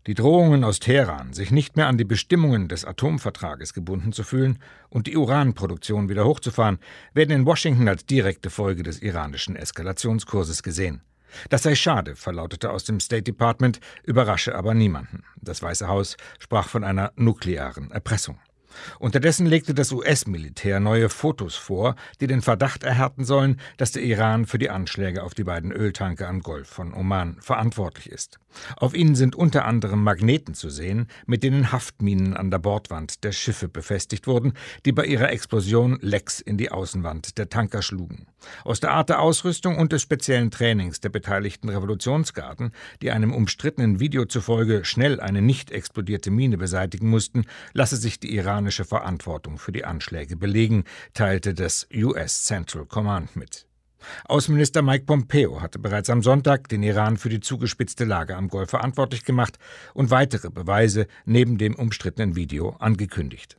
Die Drohungen aus Teheran, sich nicht mehr an die Bestimmungen des Atomvertrages gebunden zu fühlen und die Uranproduktion wieder hochzufahren, werden in Washington als direkte Folge des iranischen Eskalationskurses gesehen. Das sei schade, verlautete aus dem State Department, überrasche aber niemanden. Das Weiße Haus sprach von einer nuklearen Erpressung. Unterdessen legte das US-Militär neue Fotos vor, die den Verdacht erhärten sollen, dass der Iran für die Anschläge auf die beiden Öltanker am Golf von Oman verantwortlich ist. Auf ihnen sind unter anderem Magneten zu sehen, mit denen Haftminen an der Bordwand der Schiffe befestigt wurden, die bei ihrer Explosion Lecks in die Außenwand der Tanker schlugen. Aus der Art der Ausrüstung und des speziellen Trainings der beteiligten Revolutionsgarden, die einem umstrittenen Video zufolge schnell eine nicht explodierte Mine beseitigen mussten, lasse sich die iranische Verantwortung für die Anschläge belegen, teilte das US Central Command mit. Außenminister Mike Pompeo hatte bereits am Sonntag den Iran für die zugespitzte Lage am Golf verantwortlich gemacht und weitere Beweise neben dem umstrittenen Video angekündigt.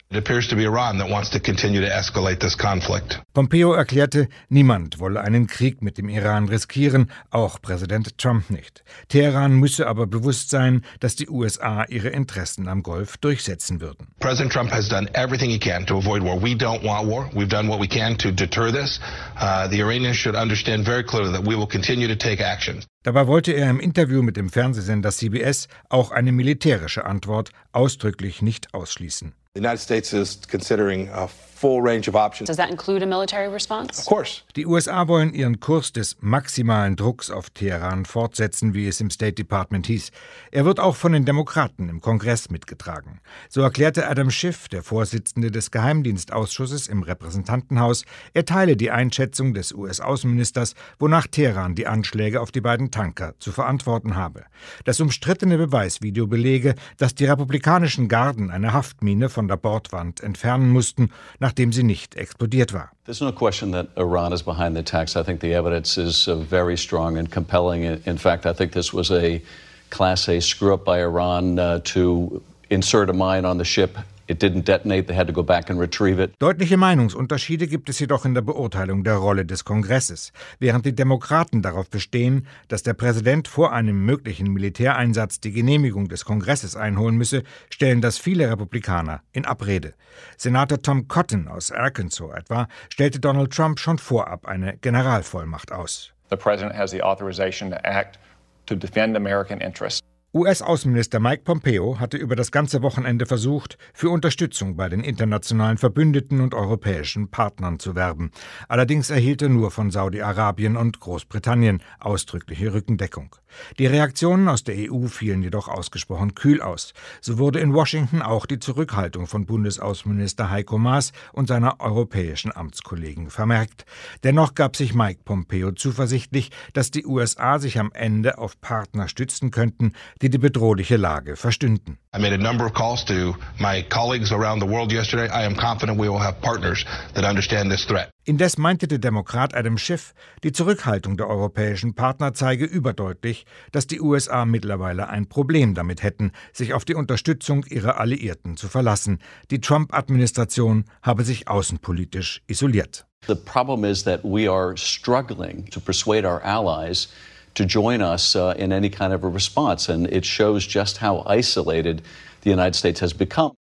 Pompeo erklärte, niemand wolle einen Krieg mit dem Iran riskieren, auch Präsident Trump nicht. Teheran müsse aber bewusst sein, dass die USA ihre Interessen am Golf durchsetzen würden. President Trump has done everything he can to avoid war. We don't want war. We've done what we can to deter this. The Iranians should understand very clearly that we will continue to take action. Dabei wollte er im Interview mit dem Fernsehsender CBS auch eine militärische Antwort ausdrücklich nicht ausschließen. The United States is considering a full range of options. Does that include a military response? Of course. Die USA wollen ihren Kurs des maximalen Drucks auf Teheran fortsetzen, wie es im State Department hieß. Er wird auch von den Demokraten im Kongress mitgetragen. So erklärte Adam Schiff, der Vorsitzende des Geheimdienstausschusses im Repräsentantenhaus, er teile die Einschätzung des US-Außenministers, wonach Teheran die Anschläge auf die beiden Tanker zu verantworten habe. Das umstrittene Beweisvideo belege, dass die republikanischen Garden eine Haftmine von der Bordwand entfernen mussten, nachdem sie nicht explodiert war. There's no question that Iran is behind the attacks. I think the evidence is very strong and compelling. In fact, I think this was a Class A screw-up by Iran to insert a mine on the ship. It didn't detonate. They had to go back and retrieve it. Deutliche Meinungsunterschiede gibt es jedoch in der Beurteilung der Rolle des Kongresses. Während die Demokraten darauf bestehen, dass der Präsident vor einem möglichen Militäreinsatz die Genehmigung des Kongresses einholen müsse, stellen das viele Republikaner in Abrede. Senator Tom Cotton aus Arkansas etwa stellte Donald Trump schon vorab eine Generalvollmacht aus. The president has the authorization to act to defend American interests. US-Außenminister Mike Pompeo hatte über das ganze Wochenende versucht, für Unterstützung bei den internationalen Verbündeten und europäischen Partnern zu werben. Allerdings erhielt er nur von Saudi-Arabien und Großbritannien ausdrückliche Rückendeckung. Die Reaktionen aus der EU fielen jedoch ausgesprochen kühl aus. So wurde in Washington auch die Zurückhaltung von Bundesaußenminister Heiko Maas und seiner europäischen Amtskollegen vermerkt. Dennoch gab sich Mike Pompeo zuversichtlich, dass die USA sich am Ende auf Partner stützen könnten, die bedrohliche Lage verstünden. I made a number of calls to my colleagues around the world yesterday. I am confident we will have partners that understand this threat. Indes meinte der Demokrat Adam Schiff, die Zurückhaltung der europäischen Partner zeige überdeutlich, dass die USA mittlerweile ein Problem damit hätten, sich auf die Unterstützung ihrer Alliierten zu verlassen. Die Trump-Administration habe sich außenpolitisch isoliert. The problem is that we are struggling to persuade our allies to join us in any kind of a response, and it shows just how isolated the United States has become.